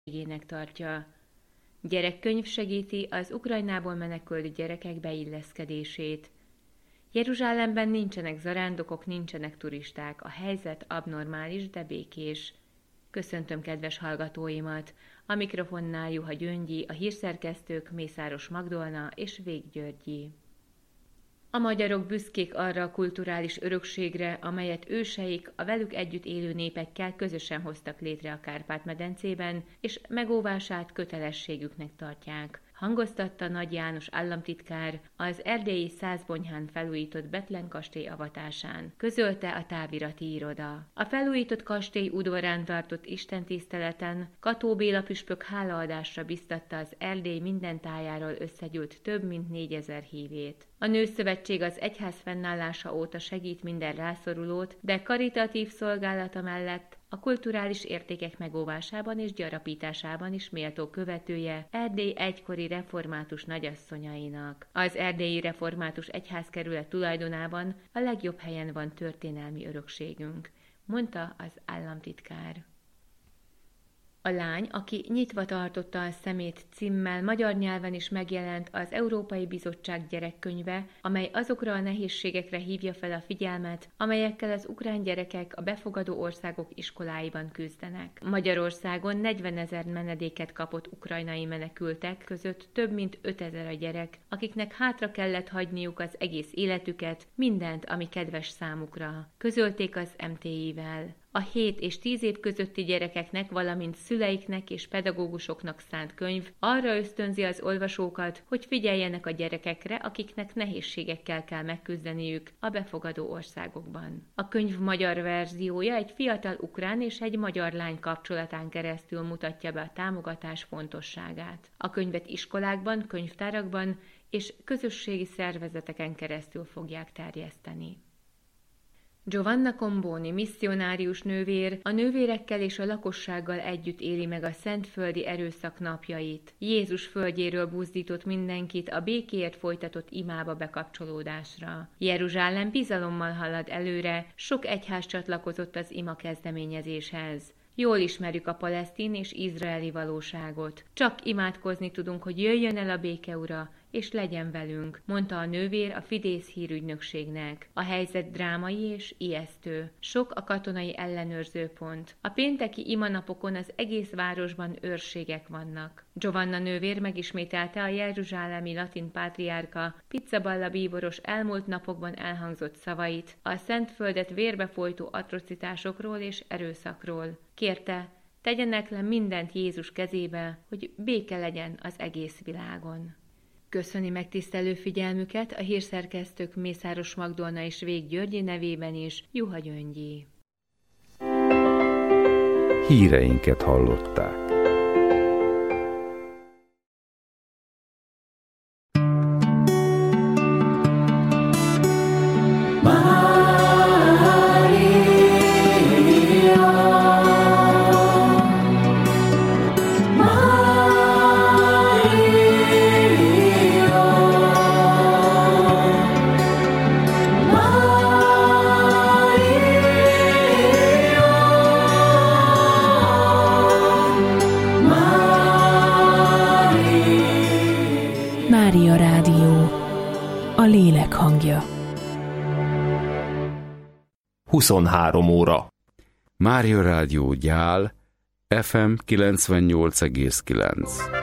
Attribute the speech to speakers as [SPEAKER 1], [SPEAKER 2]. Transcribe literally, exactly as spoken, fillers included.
[SPEAKER 1] örökségének tartja. Gyerekkönyv segíti az Ukrajnából menekült gyerekek beilleszkedését. Jeruzsálemben nincsenek zarándokok, nincsenek turisták, a helyzet abnormális, de békés. Köszöntöm kedves hallgatóimat! A mikrofonnál Juha Gyöngyi, a hírszerkesztők Mészáros Magdolna és Vég Györgyi. A magyarok büszkék arra a kulturális örökségre, amelyet őseik a velük együtt élő népekkel közösen hoztak létre a Kárpát-medencében, és megóvását kötelességüknek tartják. Hangoztatta Nagy János államtitkár az erdélyi Százbonyhán felújított Bethlen kastély avatásán, közölte a távirati iroda. A felújított kastély udvarán tartott istentiszteleten Kató Béla püspök hálaadásra biztatta az Erdély minden tájáról összegyűlt több mint négyezer hívét. A Nőszövetség az egyház fennállása óta segít minden rászorulót, de karitatív szolgálata mellett a kulturális értékek megóvásában és gyarapításában is méltó követője Erdély egykori református nagyasszonyainak. Az erdélyi református egyházkerület tulajdonában a legjobb helyen van történelmi örökségünk, mondta az államtitkár. A lány, aki nyitva tartotta a szemét címmel magyar nyelven is megjelent az Európai Bizottság gyerekkönyve, amely azokra a nehézségekre hívja fel a figyelmet, amelyekkel az ukrán gyerekek a befogadó országok iskoláiban küzdenek. Magyarországon negyvenezer menedéket kapott ukrajnai menekültek között több mint ötezer a gyerek, akiknek hátra kellett hagyniuk az egész életüket, mindent, ami kedves számukra, közölték az em té i-vel. A hét és tíz év közötti gyerekeknek, valamint szüleiknek és pedagógusoknak szánt könyv arra ösztönzi az olvasókat, hogy figyeljenek a gyerekekre, akiknek nehézségekkel kell megküzdeniük a befogadó országokban. A könyv magyar verziója egy fiatal ukrán és egy magyar lány kapcsolatán keresztül mutatja be a támogatás fontosságát. A könyvet iskolákban, könyvtárakban és közösségi szervezeteken keresztül fogják terjeszteni. Giovanna Comboni, misszionárius nővér, a nővérekkel és a lakossággal együtt éli meg a szentföldi erőszak napjait. Jézus földjéről buzdított mindenkit a békéért folytatott imába bekapcsolódásra. Jeruzsálem bizalommal halad előre, sok egyház csatlakozott az ima kezdeményezéshez. Jól ismerjük a palesztin és izraeli valóságot. Csak imádkozni tudunk, hogy jöjjön el a béke ura, és legyen velünk, mondta a nővér a Fidesz hírügynökségnek. A helyzet drámai és ijesztő. Sok a katonai ellenőrzőpont. A pénteki imanapokon az egész városban őrségek vannak. Giovanna nővér megismételte a jeruzsálemi latin pátriárka Pizzaballa bíboros elmúlt napokban elhangzott szavait a Szentföldet vérbe folytó atrocitásokról és erőszakról. Kérte, tegyenek le mindent Jézus kezébe, hogy béke legyen az egész világon. Köszöni megtisztelő figyelmüket a hírszerkesztők Mészáros Magdolna és Vég Györgyi nevében is Juha Gyöngyi.
[SPEAKER 2] Híreinket hallották.
[SPEAKER 3] Mária Rádió, a lélek hangja.
[SPEAKER 4] huszonhárom óra.
[SPEAKER 2] Mária Rádió Gyál, ef em kilencvennyolc egész kilenc.